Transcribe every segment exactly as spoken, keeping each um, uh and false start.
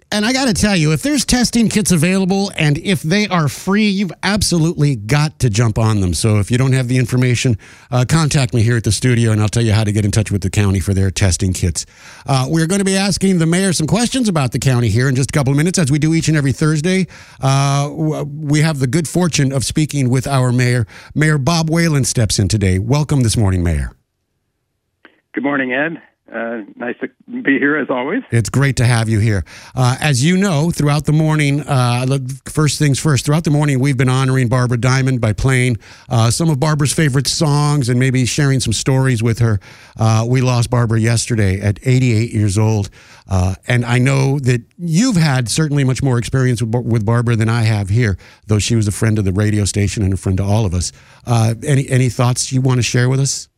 And I got to tell you, if there's testing kits available and if they are free, you've absolutely got to jump on them. So if you don't have the information, uh, contact me here at the studio and I'll tell you how to get in touch with the county for their testing kits. Uh, we're going to be asking the mayor some questions about the county here in just a couple of minutes, as we do each and every Thursday. Uh, we have the good fortune of speaking with our mayor. Mayor Bob Whalen steps in today. Welcome this morning, Mayor. Good morning, Ed. Uh, nice to be here, as always. It's great to have you here. Uh, as you know, throughout the morning, uh, first things first, throughout the morning, we've been honoring Barbara Diamond by playing uh, some of Barbara's favorite songs and maybe sharing some stories with her. Uh, we lost Barbara yesterday at eighty-eight years old. Uh, and I know that you've had certainly much more experience with, with Barbara than I have here, though she was a friend of the radio station and a friend to all of us. Uh, any, any thoughts you want to share with us?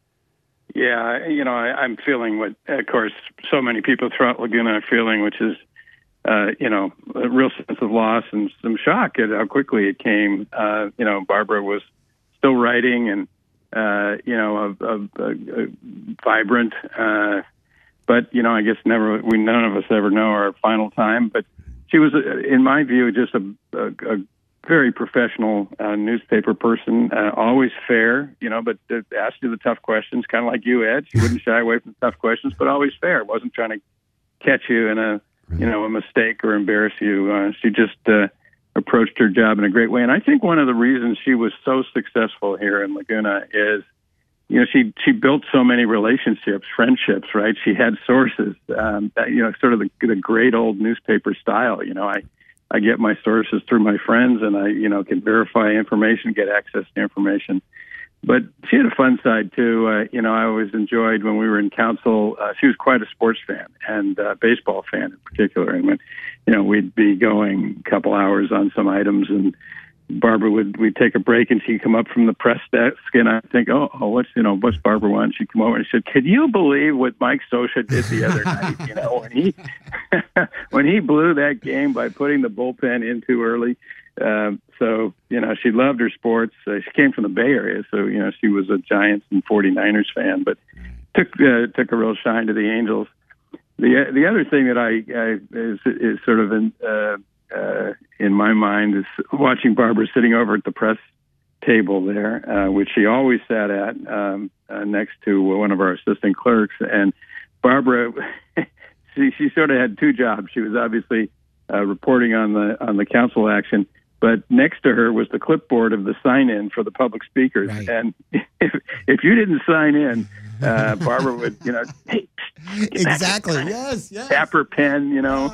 Yeah, you know, I, I'm feeling what, of course, so many people throughout Laguna are feeling, which is, uh, you know, a real sense of loss and some shock at how quickly it came. Uh, you know, Barbara was still writing and, uh, you know, a, a, a, a vibrant, uh, but, you know, I guess never, we none of us ever know our final time. But she was, in my view, just a, a, a very professional uh, newspaper person, uh, always fair, you know, but uh, asked you the tough questions, kind of like you, Ed. She wouldn't shy away from the tough questions, but always fair. Wasn't trying to catch you in a, you know, a mistake or embarrass you. Uh, she just uh, approached her job in a great way. And I think one of the reasons she was so successful here in Laguna is, you know, she she built so many relationships, friendships, right? She had sources, um, that, you know, sort of the, the great old newspaper style. You know, I I get my sources through my friends, and I, you know, can verify information, get access to information. But she had a fun side too. Uh, you know, I always enjoyed when we were in council. Uh, she was quite a sports fan and uh, baseball fan in particular. And when, you know, we'd be going a couple hours on some items, and Barbara would we'd take a break, and she'd come up from the press desk, and I'd think, oh, oh what's you know what's Barbara want? She'd come over and she said, "Could you believe what Mike Scioscia did the other night? You know, when he when he blew that game by putting the bullpen in too early." Um, so you know, she loved her sports. Uh, she came from the Bay Area, so you know she was a Giants and forty-niners fan, but took uh, took a real shine to the Angels. The the other thing that I, I is is sort of in. Uh, Uh, in my mind, is watching Barbara sitting over at the press table there, uh, which she always sat at um, uh, next to one of our assistant clerks. And Barbara, she, she sort of had two jobs. She was obviously uh, reporting on the on the council action, but next to her was the clipboard of the sign-in for the public speakers. Right. And if if you didn't sign in, uh, Barbara would, you know, hey, exactly. Yes, yes. Tap her pen, you know.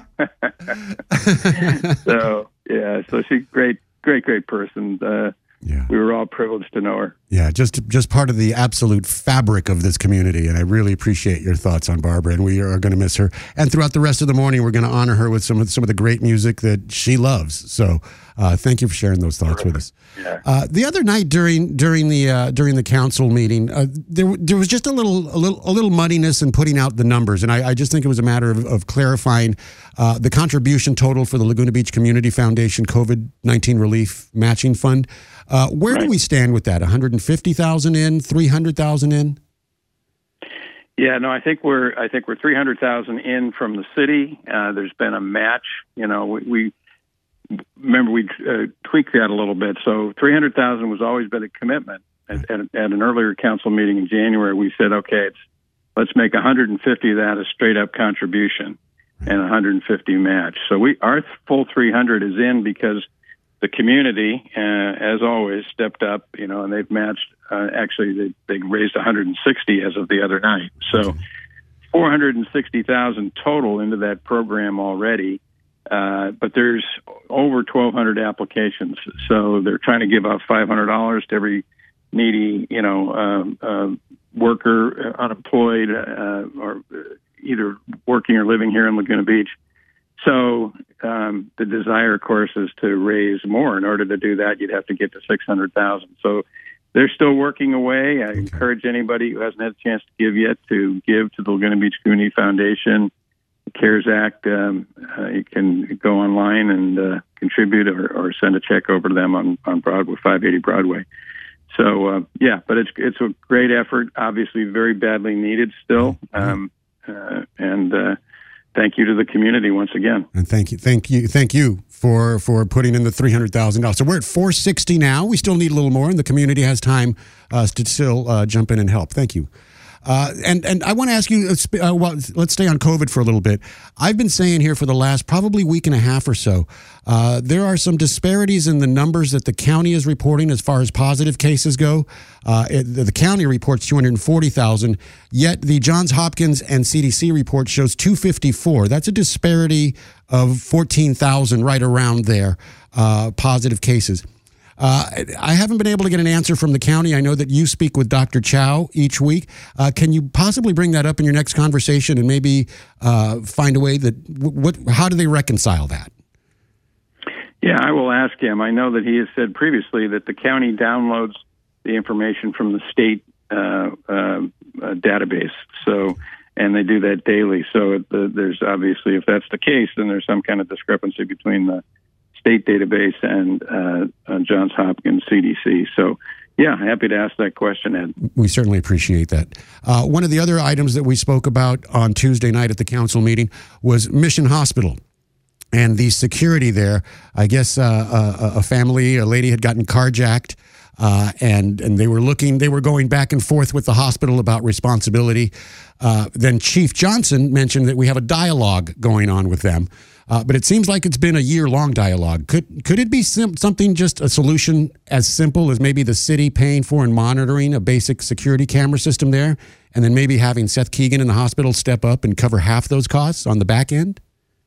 so yeah, so she's great, great, great person. Uh, yeah, we were all privileged to know her. Yeah, just just part of the absolute fabric of this community, and I really appreciate your thoughts on Barbara. And we are going to miss her. And throughout the rest of the morning, we're going to honor her with some of some of the great music that she loves. So, uh, thank you for sharing those thoughts Terrific. with us. Yeah. Uh, the other night during during the uh, during the council meeting, uh, there there was just a little a little a little muddiness in putting out the numbers, and I, I just think it was a matter of, of clarifying uh, the contribution total for the Laguna Beach Community Foundation COVID nineteen Relief Matching Fund. Uh, where right. do we stand with that? one hundred fifty thousand in, three hundred thousand in? Yeah, no, I think we're I think we're three hundred thousand in from the city. Uh, there's been a match. You know, we. we Remember, we uh, tweaked that a little bit. So three hundred thousand was always been a commitment. At, at, at an earlier council meeting in January, we said, okay, it's, let's make one hundred fifty of that a straight-up contribution and one hundred fifty match. So we our full three hundred is in because the community, uh, as always, stepped up, you know, and they've matched. Uh, actually, they, they raised one hundred sixty as of the other night. So four hundred sixty thousand total into that program already. Uh, but there's over twelve hundred applications, so they're trying to give out five hundred dollars to every needy, you know, um, uh, worker, uh, unemployed, uh, or either working or living here in Laguna Beach. So um, the desire, of course, is to raise more. In order to do that, you'd have to get to six hundred thousand. So they're still working away. I encourage anybody who hasn't had a chance to give yet to give to the Laguna Beach Community Foundation. CARES Act, um, uh, you can go online and uh, contribute or, or send a check over to them on, on Broadway, five eighty Broadway. So, uh, yeah, but it's it's a great effort, obviously very badly needed still. Um, uh, and, uh, thank you to the community once again. And thank you, thank you, thank you for for putting in the three hundred thousand dollars. So we're at four sixty now. We still need a little more, and the community has time uh, to still uh, jump in and help. Thank you. Uh, and and I want to ask you, uh, well, let's stay on COVID for a little bit. I've been saying here for the last probably week and a half or so, uh, there are some disparities in the numbers that the county is reporting as far as positive cases go. Uh, it, the county reports two hundred forty thousand, yet the Johns Hopkins and C D C report shows two hundred fifty-four. That's a disparity of fourteen thousand right around there, uh, positive cases. Uh, I haven't been able to get an answer from the county. I know that you speak with Doctor Chow each week. Uh, can you possibly bring that up in your next conversation and maybe uh, find a way that what? How do they reconcile that? Yeah, I will ask him. I know that he has said previously that the county downloads the information from the state uh, uh, uh, database. So, and they do that daily. So it, the, there's obviously, if that's the case, then there's some kind of discrepancy between the state database and uh, uh, Johns Hopkins C D C. So, yeah, happy to ask that question, Ed. We certainly appreciate that. Uh, one of the other items that we spoke about on Tuesday night at the council meeting was Mission Hospital and the security there. I guess uh, a, a family, a lady had gotten carjacked, uh, and and they were looking, they were going back and forth with the hospital about responsibility. Uh, then Chief Johnson mentioned that we have a dialogue going on with them. Uh, but it seems like it's been a year-long dialogue. Could could it be sim- something, just a solution as simple as maybe the city paying for and monitoring a basic security camera system there, and then maybe having Seth Keegan in the hospital step up and cover half those costs on the back end?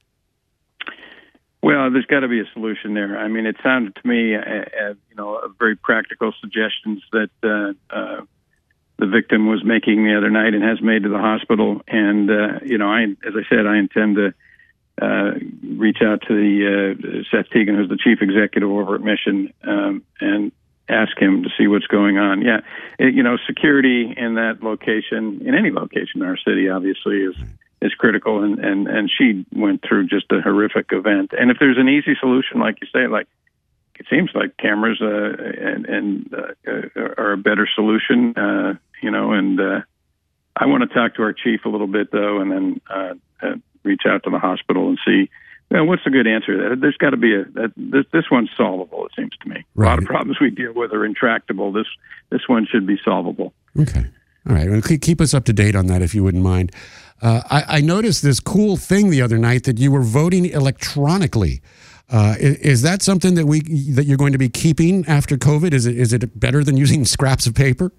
Well, there's got to be a solution there. I mean, it sounded to me, uh, uh, you know, very practical suggestions that uh, uh, the victim was making the other night and has made to the hospital. And, uh, you know, I, as I said, I intend to Uh, reach out to the uh, Seth Keegan, who's the chief executive over at Mission, um, and ask him to see what's going on. Yeah, it, you know, security in that location, in any location in our city, obviously is is critical. And, and, and she went through just a horrific event. And if there's an easy solution, like you say, like it seems like cameras uh, and, and uh, are a better solution, uh, you know. And uh, I want to talk to our chief a little bit though, and then. Uh, uh, reach out to the hospital and see, you know, what's a good answer. There's got to be a, that, this, this one's solvable, it seems to me. Right. A lot of problems we deal with are intractable. This, this one should be solvable. Okay. All right. Well, keep us up to date on that if you wouldn't mind. Uh, I, I noticed this cool thing the other night that you were voting electronically. Uh, is, is that something that we, that you're going to be keeping after COVID? Is it, is it better than using scraps of paper?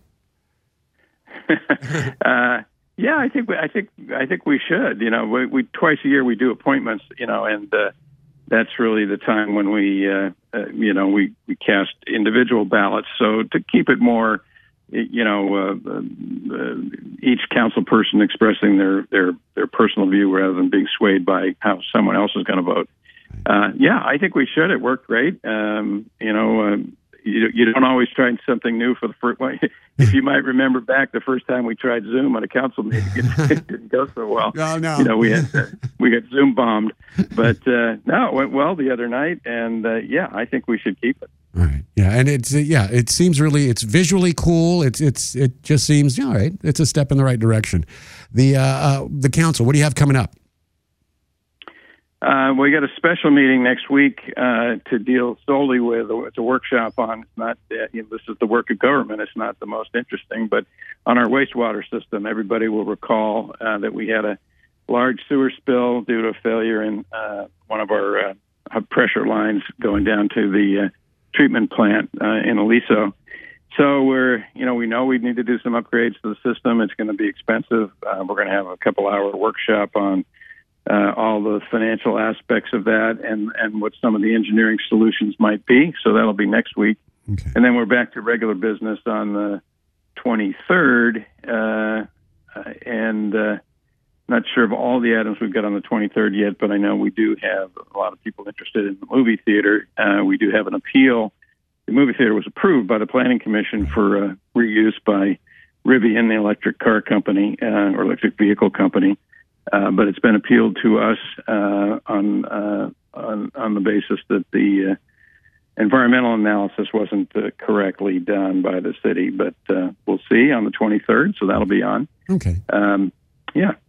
uh, Yeah, I think we, I think I think we should. You know, we, we twice a year we do appointments. You know, and uh, that's really the time when we, uh, uh, you know, we, we cast individual ballots. So to keep it more, you know, uh, uh, each council person expressing their their their personal view rather than being swayed by how someone else is going to vote. Uh, yeah, I think we should. It worked great. Um, you know. Uh, You, you don't always try something new for the first one. If you might remember back the first time we tried Zoom at a council meeting, it didn't go so well. No, no. You know, we had we got Zoom bombed, but uh, no, it went well the other night, and uh, yeah, I think we should keep it. All right. Yeah, and it's uh, yeah, it seems really it's visually cool. It's it's it just seems yeah, all right. It's a step in the right direction. The uh, uh, the council. What do you have coming up? Uh, we got a special meeting next week uh, to deal solely with. It's a workshop on. It's not. Uh, you know, this is the work of government. It's not the most interesting, but on our wastewater system, everybody will recall uh, that we had a large sewer spill due to a failure in uh, one of our uh, pressure lines going down to the uh, treatment plant uh, in Aliso. So we're, you know, we know we need to do some upgrades to the system. It's going to be expensive. Uh, we're going to have a couple hour workshop on. Uh, all the financial aspects of that and, and what some of the engineering solutions might be. So that'll be next week. Okay. And then we're back to regular business on the twenty-third. Uh, and uh, not sure of all the items we've got on the twenty-third yet, but I know we do have a lot of people interested in the movie theater. Uh, we do have an appeal. The movie theater was approved by the Planning Commission for uh, reuse by Rivian, the electric car company uh, or electric vehicle company. Uh, but it's been appealed to us uh, on, uh, on on the basis that the uh, environmental analysis wasn't uh, correctly done by the city. But uh, we'll see on the twenty-third, so that'll be on. Okay. Um, yeah. So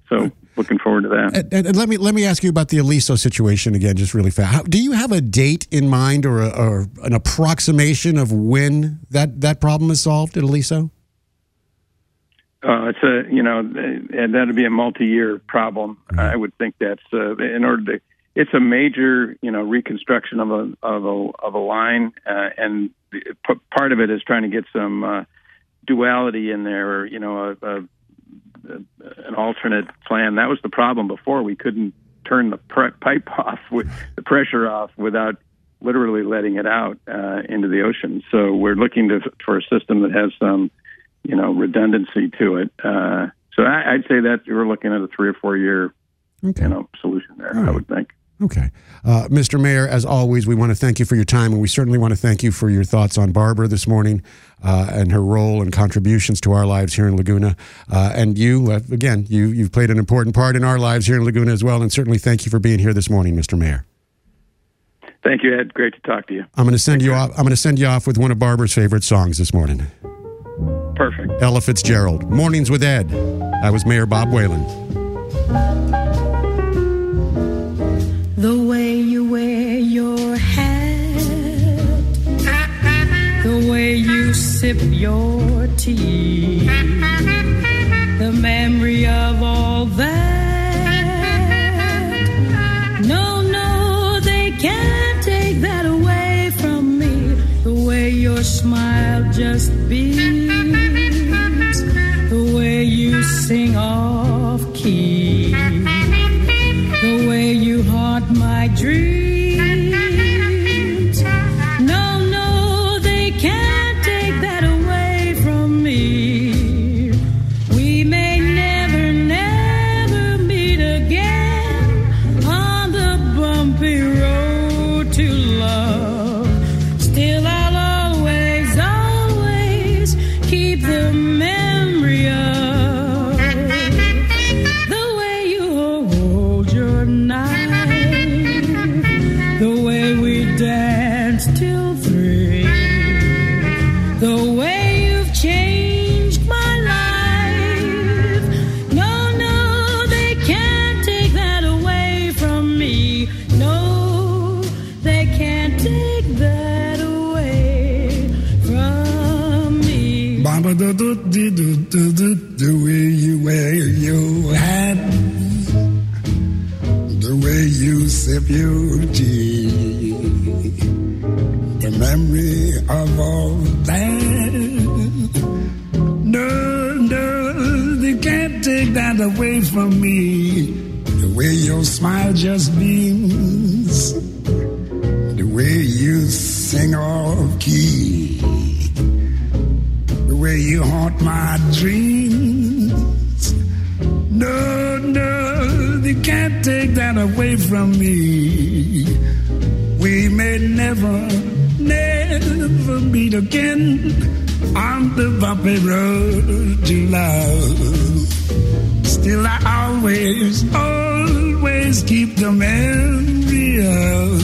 looking forward to that. And, and let me let me ask you about the Aliso situation again, just really fast. How, do you have a date in mind or, a, or an approximation of when that, that problem is solved at Aliso? Uh, it's a, you know, and that'd be a multi-year problem. Mm-hmm. I would think that's uh, in order to. It's a major, you know, reconstruction of a of a of a line, uh, and p- part of it is trying to get some uh, duality in there, or you know, a, a, a, an alternate plan. That was the problem before. We couldn't turn the pre- pipe off, with the pressure off, without literally letting it out uh, into the ocean. So we're looking to, for a system that has some, you know, redundancy to it. Uh, so I, I'd say that we're looking at a three or four year, okay. you know, solution there. Right. I would think. Okay. Uh, Mister Mayor, as always, we want to thank you for your time, and we certainly want to thank you for your thoughts on Barbara this morning uh, and her role and contributions to our lives here in Laguna. Uh, and you, uh, again, you, you've played an important part in our lives here in Laguna as well, and certainly thank you for being here this morning, Mister Mayor. Thank you, Ed. Great to talk to you. I'm going to send you off. I'm going to send you off with one of Barbara's favorite songs this morning. Perfect. Ella Fitzgerald, Mornings with Ed. I was Mayor Bob Whalen. The way you wear your hat, the way you sip your tea, the memory of all that. No, no, they can't take that away from me. The way your smile just beams, the way you sing off key, the way you haunt my dreams. No, no, they can't take that away from me. We may never, never meet again on the bumpy road to love. Still, I'll always, always keep the memory of the way you hold your knife, the way we danced till three, the way you've changed my life. No, no, they can't take that away from me. No, they can't take that away from me. Baba do do do do do do, the way you wear your hat, the way you sip your tea, the memory of all that. No, no, they can't take that away from me. The way your smile just beams, the way you sing off key, the way you haunt my dreams. No, no, they can't take that away from me. We may never, never meet again on the bumpy road to love. Still, I always, always keep the memory of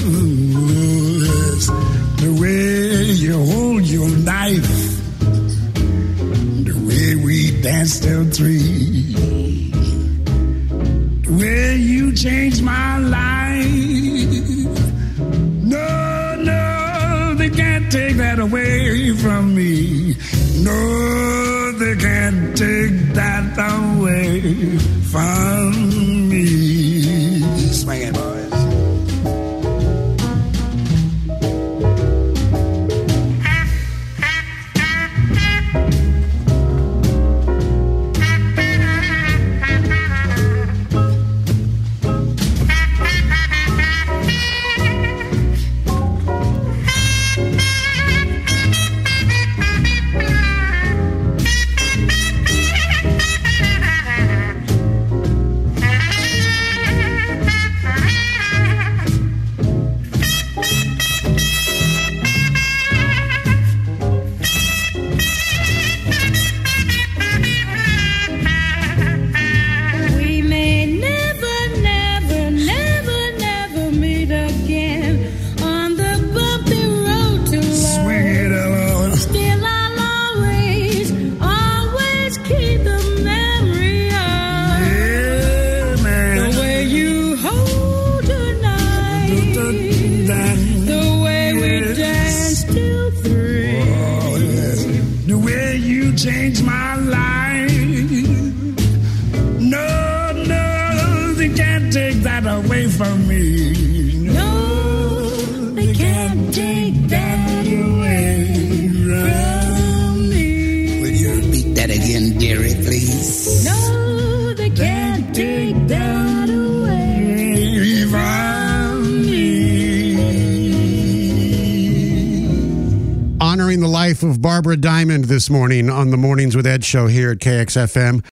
the way you hold your knife, the way we danced till three, the way you changed my life. No, no, they can't take that away from me. No, they can't take that away from me. Swing it, boys. away from me. No, they can't take that away from me. Will you repeat that again, dearie, please? No, they can't take that away from me. Honoring the life of Barbara Diamond this morning on the Mornings with Ed show here at K X F M.